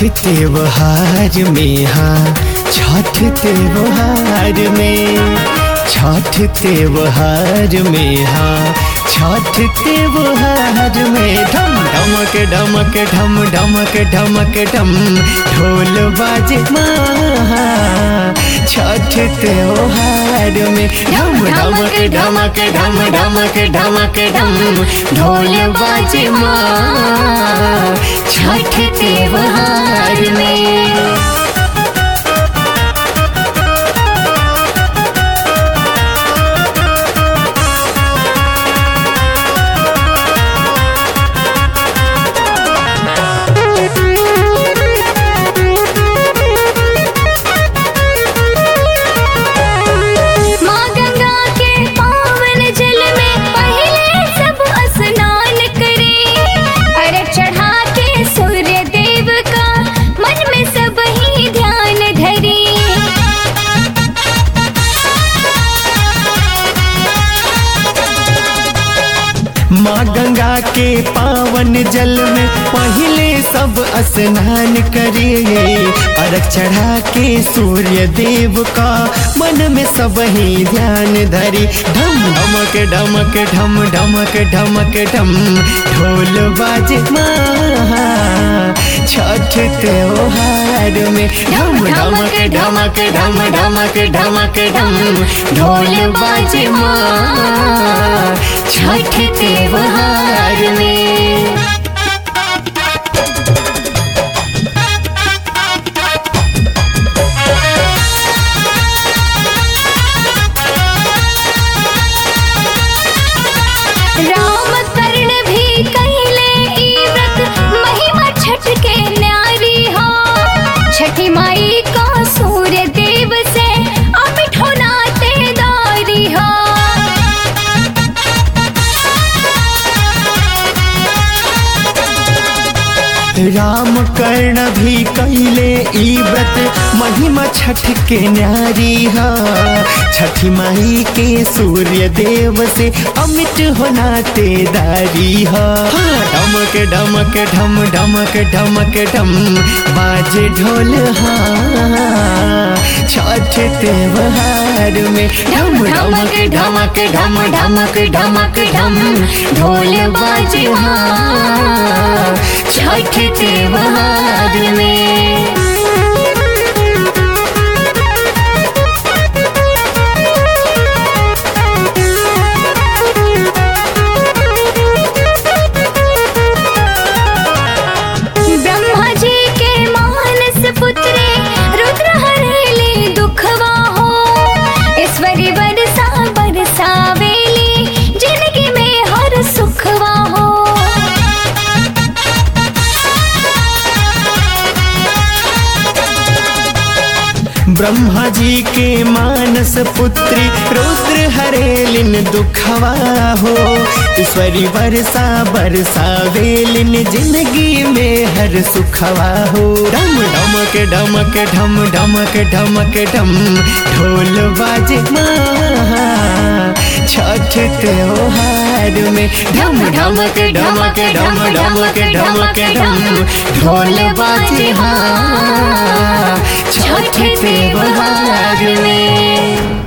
त्योहार में, हाँ छठ त्योहार में, छठ त्योहार में, हाँ छठ त्योहार में। ढम ढमक ढमक ढम ढमक ढमक ढम ढोल बाजे माँ छठ त्योहार में। ढम ढमक ढमक ढम ढमक ढमक ढम ढोल बाजे माँ छठ त्योहार में। माँ गंगा के पावन जल में पहले सब स्नान करिए, अर्घ चढ़ा के सूर्य देव का मन में सब ही ध्यान धरी। ढम ढमक ढमक ढम ढमक ढमक ढम ढोल बाजे माँ छठ त्योहार में। ढम ढमक ढमक ढम ढमक ढमक ढम ढोल बाजे माँ छठ त्योहार में। राम कर्ण भी कहले ई व्रत महिमा छठ के न्यारी हो। छठी माई का सूर्य देव से अमिट होना तेदारी हो। राम कर्ण भी कैले ई व्रत महिमा छठ के न्यारी हा। छठी माई के सूर्य देव से अमिट होना तेदारी हा। ढमक ढमक ढम ढमक ढमक ढम बाजे ढोल हाँ छठ त्योहार में। ढम ढमक ढमक ढम ढमक ढमक ढम ढोल बाजे हाँ छठ त्योहार में। ब्रह्मा जी के मानस पुत्री रुद्र हरेली दुखवा हो। ईश्वरी बरसा बरसावेली जिंदगी में हर सुखवा हो। ब्रह्मा जी के मानस पुत्री रुद्र हरेलिन दुखवा हो। ईश्वरी वर्षा बरसावेलिन जिंदगी में हर सुखवा हो। डम डमक डमक ढम ढमक ढमक ढम ढोल बाजे माँ छठ त्योहार में। ढम ढमक ढमक ढम ढमक ढमक ढम ढोल बाजे हाँ छठ त्योहार में।